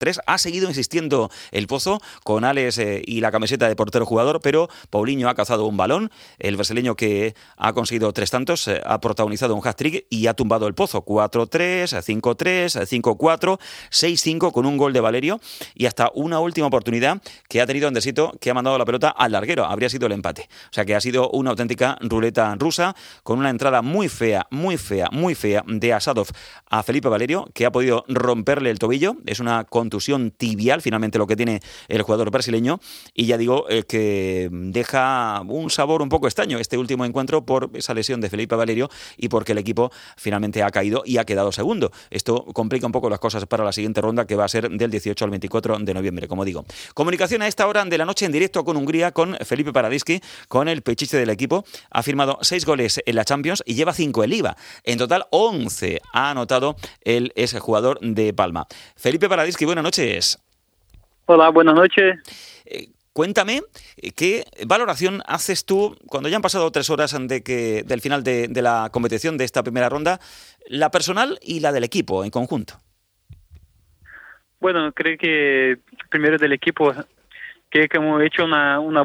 3. Ha seguido insistiendo el Pozo con Alex y la camiseta de portero jugador, pero Paulinho ha cazado un balón. El brasileño que ha conseguido 3 tantos ha protagonizado un hat-trick y ha tumbado el Pozo. 4-3, 5-3, 5-4, 6-5 con un gol de Valerio y hasta una última oportunidad que ha tenido Andresito, que ha mandado la pelota al larguero. Habría sido el empate. O sea que ha sido una auténtica ruleta rusa con una entrada muy fea de Asadov a Felipe Valerio, que ha podido romperle el tobillo. Es una contusión tibial finalmente lo que tiene el jugador brasileño, y ya digo que deja un sabor un poco extraño este último encuentro por esa lesión de Felipe Valerio y porque el equipo finalmente ha caído y ha quedado segundo. Esto complica un poco las cosas para la siguiente ronda, que va a ser del 18 al 24 de noviembre, como digo. Comunicación a esta hora de la noche en directo con Hungría, con Felipe Paradiski, con el pechiche del equipo. Ha firmado 6 goles en la Champions y lleva 5 en Liga. En total 11 ha anotado el exjugador de Palma. Felipe Paradiski, buenas noches. Hola, buenas noches. Cuéntame, ¿qué valoración haces tú cuando ya han pasado 3 horas del final de la competición de esta primera ronda, la personal y la del equipo en conjunto? Bueno, creo que primero del equipo, creo que hemos hecho una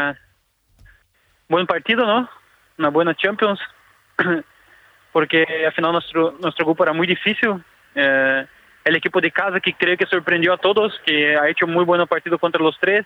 buen partido, ¿no? Una buena Champions, porque al final nuestro grupo era muy difícil. El equipo de casa, que creo que sorprendió a todos, que ha hecho muy buen partido contra los 3.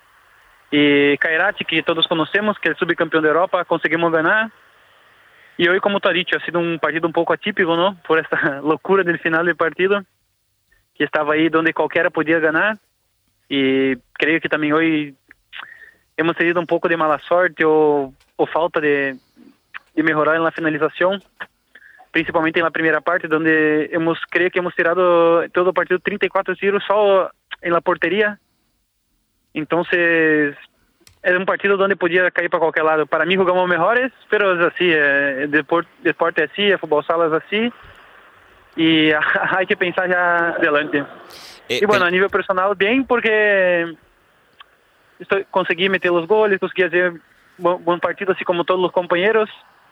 Y Kairat, que todos conocemos, que es el subcampeón de Europa, conseguimos ganar. Y hoy, como tú has dicho, ha sido un partido un poco atípico, ¿no? Por esta locura del final del partido, que estaba ahí donde cualquiera podía ganar. Y creo que también hoy hemos tenido un poco de mala suerte o falta de mejorar en la finalización, principalmente en la primera parte, donde creo que hemos tirado todo el partido 34 tiros solo en la portería. Entonces, era un partido donde podía caer para cualquier lado. Para mí jugamos mejores, pero es así, el deporte es así, el fútbol sala es así, y hay que pensar ya adelante. Y bueno, a nivel personal, bien, porque conseguí meter los goles, conseguí hacer buen partido, así como todos los compañeros,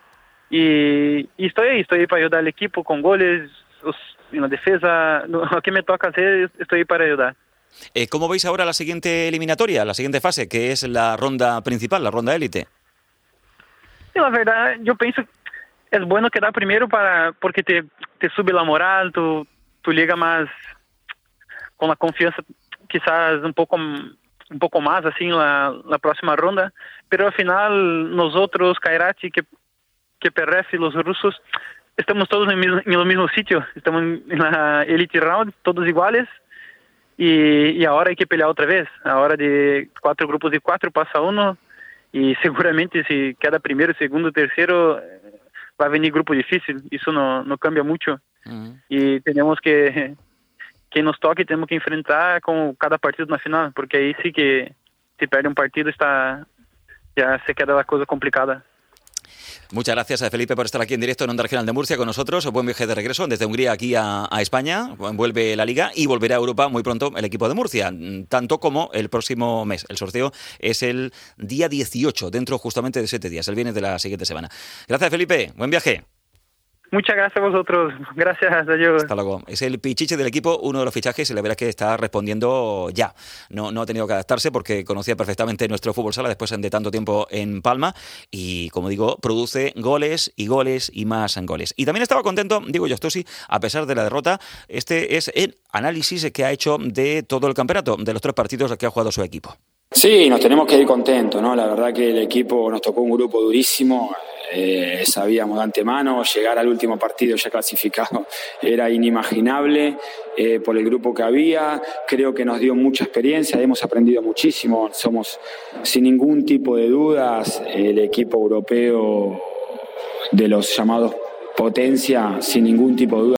y estoy ahí para ayudar al equipo con goles, en la defensa, lo que me toca hacer, estoy ahí para ayudar. ¿Cómo veis ahora la siguiente eliminatoria, la siguiente fase, que es la ronda principal, la ronda élite? Sí, la verdad, yo pienso que es bueno quedar primero porque te sube la moral, tú llegas más con la confianza, quizás un poco más así en la próxima ronda, pero al final nosotros, Kairat, que PRF y los rusos, estamos todos en el mismo sitio, estamos en la Elite Round, todos iguales. Y ahora hay que pelear otra vez. Ahora de 4 grupos de 4 pasa uno, y seguramente si queda primero, segundo, tercero, va a venir grupo difícil. Eso no cambia mucho. Y tenemos que nos toque, tenemos que enfrentar con cada partido en la final, porque ahí sí que si pierde un partido ya se queda la cosa complicada. Muchas gracias a Felipe por estar aquí en directo en Onda Regional de Murcia con nosotros. Buen viaje de regreso desde Hungría aquí a España. Vuelve la Liga y volverá a Europa muy pronto el equipo de Murcia, tanto como el próximo mes. El sorteo es el día 18, dentro justamente de 7 días, el viernes de la siguiente semana. Gracias, Felipe. Buen viaje. Muchas gracias a vosotros. Gracias, adiós. Hasta luego. Es el pichiche del equipo, uno de los fichajes, y la verdad es que está respondiendo ya. No ha tenido que adaptarse porque conocía perfectamente nuestro fútbol sala después de tanto tiempo en Palma y, como digo, produce goles y más goles. Y también estaba contento, digo Jostosi, a pesar de la derrota. Este es el análisis que ha hecho de todo el campeonato, de los 3 partidos que ha jugado su equipo. Sí, nos tenemos que ir contentos, ¿no? La verdad que el equipo nos tocó un grupo durísimo. Sabíamos de antemano, llegar al último partido ya clasificado era inimaginable por el grupo que había. Creo que nos dio mucha experiencia, hemos aprendido muchísimo. Somos, sin ningún tipo de dudas, el equipo europeo de los llamados potencia, sin ningún tipo de duda.